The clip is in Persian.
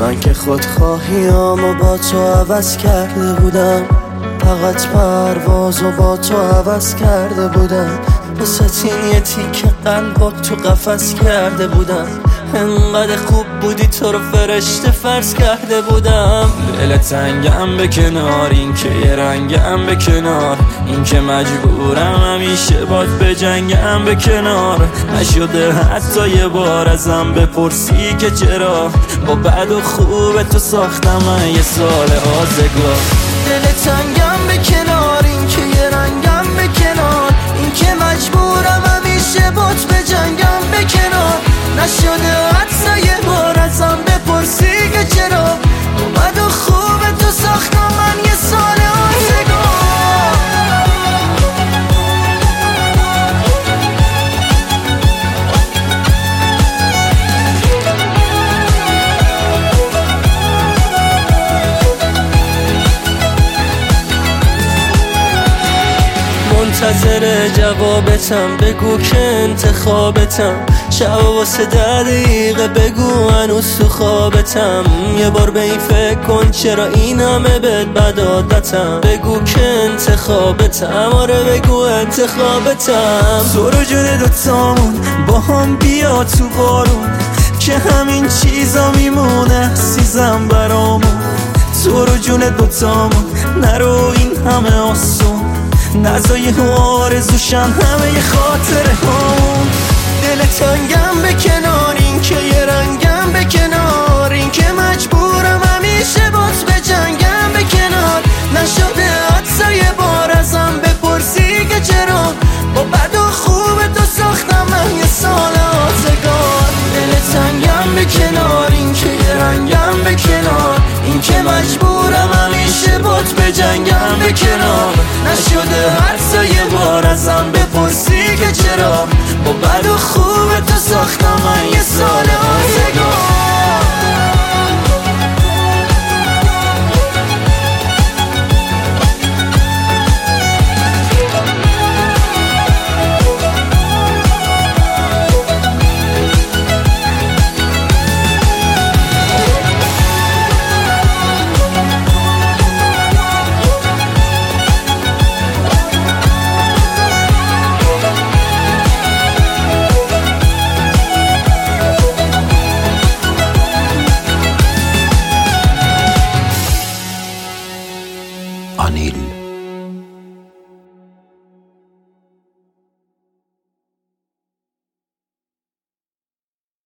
من که خودخواهیامو با تو عوض کرده بودم، فقط پروازو با تو عوض کرده بودم، واسه یه تیکه قلبا تو قفس کرده بودم، انقدر خوب بودی تو رو فرشته فرض کرده بودم. دل تنگم به کنار، این که یه رنگم به کنار، این که مجبورم همیشه باد به جنگم به کنار. نشده حتی یه بار ازم بپرسی که چرا، با بد و خوب تو ساختم من یه سال آزگار. دل تنگم به کنار، این که یه رنگم به کنار، این که مجبورم همیشه باد به جنگم به کنار. نشده حتی یه بار ازم بپرسی که چرا، با بد و خوب تو ساختم من یه سال آزگار. منتظر جوابتم، بگو که انتخابتم، شب واسه 10 دقیقه بگو هنوز تو خوابتم. یه بار به این فکر کن چرا این همه بد عادتم، بگو که انتخابتم، آره بگو انتخابتم. تو رو جون دوتامون با هم بیا تو بارون، که همین چیزا میمونه عزیزم برامون. تو رو جون دوتامون نرو این همه آسون، نزای آرزوشن همه خاطره هامون. دل تنگم به کنار، این که یه رنگم به کنار، این که مجبورم همیشه بات به جنگم به کنار. نشده حتی یه بار ازم بپرسی که چرا، با بد و خوب تو ساختم من یه سال آزگار. دل تنگم به کنار، این که یه رنگم به کنار، این که مجبورم همیشه بات به جنگم به کنار. نشده حتی یه بار ازم بپرسی که چرا، با بد و خوب تو ساختم من یه سال